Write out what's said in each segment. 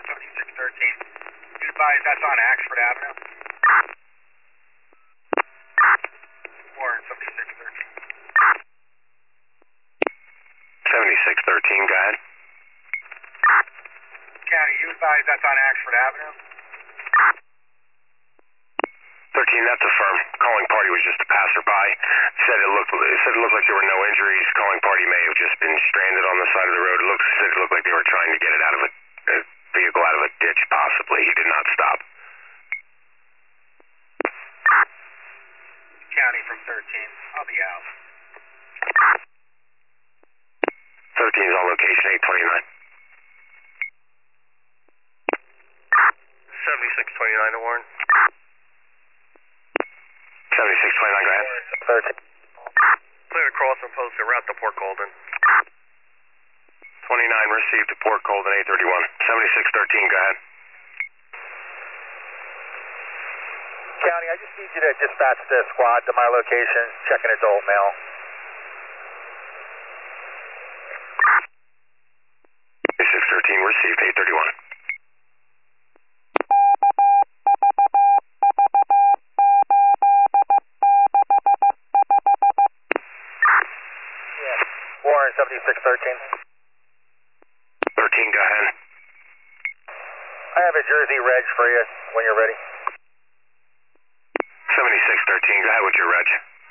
7613. You advise that's on Axford Avenue? Warren, 7613. 7613, go ahead. County, you advise that's on Axford Avenue? 13, that's a firm. Calling party was just a passerby. Said it looked like there were no injuries. Calling party may have just been stranded on the side of the road. Said it looked like they were trying to get it out of a vehicle out of a ditch, possibly. He did not stop. County from 13. I'll be out. 13 is on location, 829. 7629 to Warren. 7629, go ahead. 13. Clear to cross and post and route to Port Colden. 29 received to Port Colden, 831. 7613, go ahead. County, I just need you to dispatch the squad to my location, checking adult male. 7613 received, 831. Warren, 7613. 13, go ahead. I have a Jersey reg for you when you're ready. 7613, go ahead with your reg.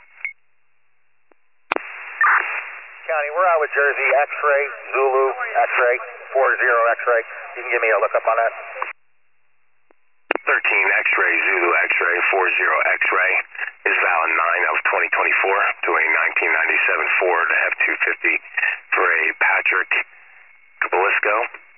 County, we're out with Jersey, X-ray, Zulu, X-ray, 40 X-ray. You can give me a lookup on that. 13 X-ray, Zulu X-ray, 40 X-ray is valid 9 of 2024 to a 1997 Ford F-250 for a Patrick Kabelisco.